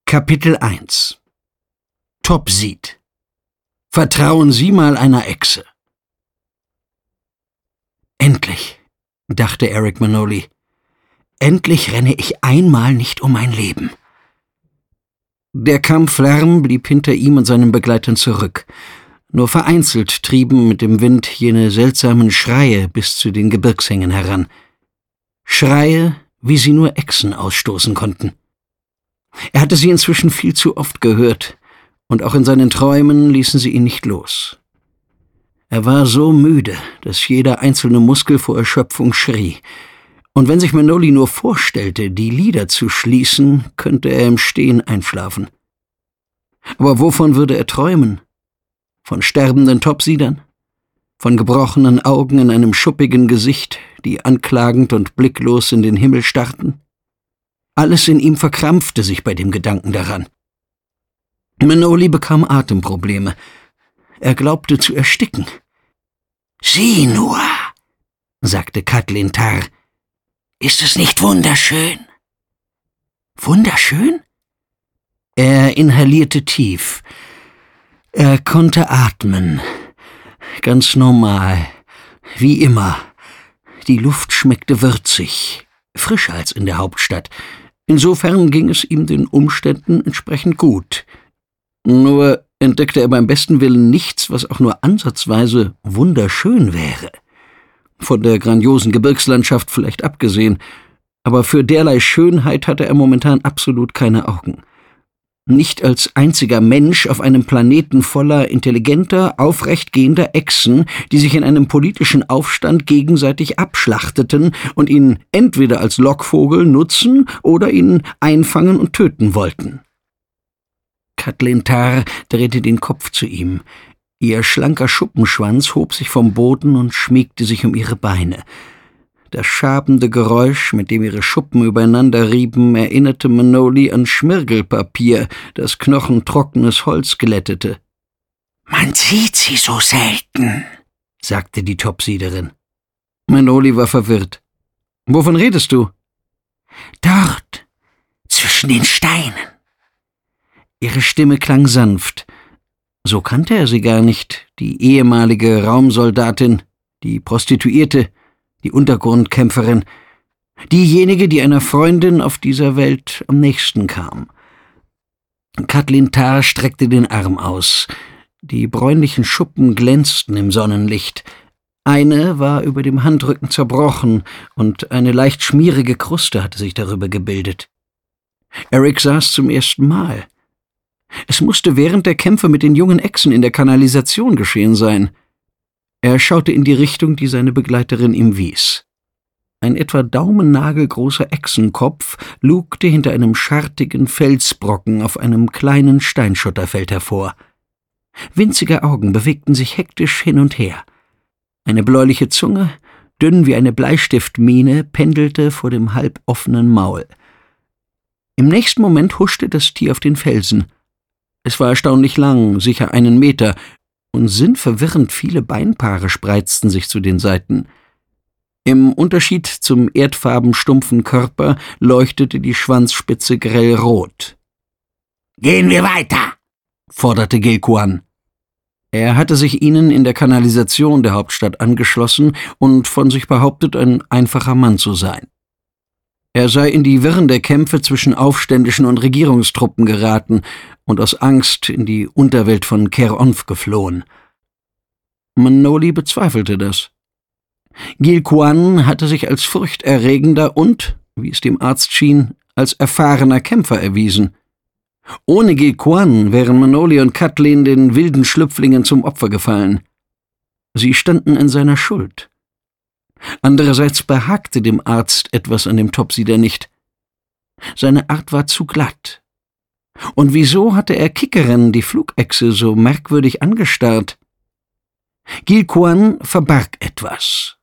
Kapitel 1 Topseed. Vertrauen Sie mal einer Echse. Endlich, dachte Eric Manoli, endlich renne ich einmal nicht um mein Leben. Der Kampflärm blieb hinter ihm und seinen Begleitern zurück. Nur vereinzelt trieben mit dem Wind jene seltsamen Schreie bis zu den Gebirgshängen heran. Schreie, wie sie nur Echsen ausstoßen konnten. Er hatte sie inzwischen viel zu oft gehört, und auch in seinen Träumen ließen sie ihn nicht los. Er war so müde, dass jeder einzelne Muskel vor Erschöpfung schrie, und wenn sich Manoli nur vorstellte, die Lider zu schließen, könnte er im Stehen einschlafen. Aber wovon würde er träumen? Von sterbenden Topseedern? Von gebrochenen Augen in einem schuppigen Gesicht, die anklagend und blicklos in den Himmel starrten? Alles in ihm verkrampfte sich bei dem Gedanken daran. Manoli bekam Atemprobleme. Er glaubte zu ersticken. »Sieh nur«, sagte Kathleen Tarr. »Ist es nicht wunderschön?« »Wunderschön?« Er inhalierte tief. Er konnte atmen. Ganz normal. Wie immer. Die Luft schmeckte würzig. Frischer als in der Hauptstadt. Insofern ging es ihm den Umständen entsprechend gut. Nur entdeckte er beim besten Willen nichts, was auch nur ansatzweise wunderschön wäre. Von der grandiosen Gebirgslandschaft vielleicht abgesehen, aber für derlei Schönheit hatte er momentan absolut keine Augen. Nicht als einziger Mensch auf einem Planeten voller intelligenter, aufrechtgehender Echsen, die sich in einem politischen Aufstand gegenseitig abschlachteten und ihn entweder als Lockvogel nutzen oder ihn einfangen und töten wollten. Kathleen Tarr drehte den Kopf zu ihm. Ihr schlanker Schuppenschwanz hob sich vom Boden und schmiegte sich um ihre Beine. Das schabende Geräusch, mit dem ihre Schuppen übereinander rieben, erinnerte Manoli an Schmirgelpapier, das knochentrockenes Holz glättete. »Man sieht sie so selten«, sagte die Topseederin. Manoli war verwirrt. »Wovon redest du?« »Dort, zwischen den Steinen.« Ihre Stimme klang sanft. So kannte er sie gar nicht, die ehemalige Raumsoldatin, die Prostituierte, die Untergrundkämpferin, diejenige, die einer Freundin auf dieser Welt am nächsten kam. Kathleen Tarr streckte den Arm aus. Die bräunlichen Schuppen glänzten im Sonnenlicht. Eine war über dem Handrücken zerbrochen, und eine leicht schmierige Kruste hatte sich darüber gebildet. Eric sah es zum ersten Mal. Es musste während der Kämpfe mit den jungen Echsen in der Kanalisation geschehen sein. Er schaute in die Richtung, die seine Begleiterin ihm wies. Ein etwa daumennagelgroßer Echsenkopf lugte hinter einem schartigen Felsbrocken auf einem kleinen Steinschotterfeld hervor. Winzige Augen bewegten sich hektisch hin und her. Eine bläuliche Zunge, dünn wie eine Bleistiftmine, pendelte vor dem halboffenen Maul. Im nächsten Moment huschte das Tier auf den Felsen. Es war erstaunlich lang, sicher 1 Meter, und sinnverwirrend viele Beinpaare spreizten sich zu den Seiten. Im Unterschied zum erdfarbenstumpfen Körper leuchtete die Schwanzspitze grell rot. »Gehen wir weiter«, forderte Gilquan. Er hatte sich ihnen in der Kanalisation der Hauptstadt angeschlossen und von sich behauptet, ein einfacher Mann zu sein. Er sei in die Wirren der Kämpfe zwischen Aufständischen und Regierungstruppen geraten und aus Angst in die Unterwelt von Ker-Onf geflohen. Manoli bezweifelte das. Gilquan hatte sich als furchterregender und, wie es dem Arzt schien, als erfahrener Kämpfer erwiesen. Ohne Gilquan wären Manoli und Kathleen den wilden Schlüpflingen zum Opfer gefallen. Sie standen in seiner Schuld. Andererseits behagte dem Arzt etwas an dem Topseeder nicht. Seine Art war zu glatt. Und wieso hatte er Kickeren, die Flugechse, so merkwürdig angestarrt? Gilquan verbarg etwas.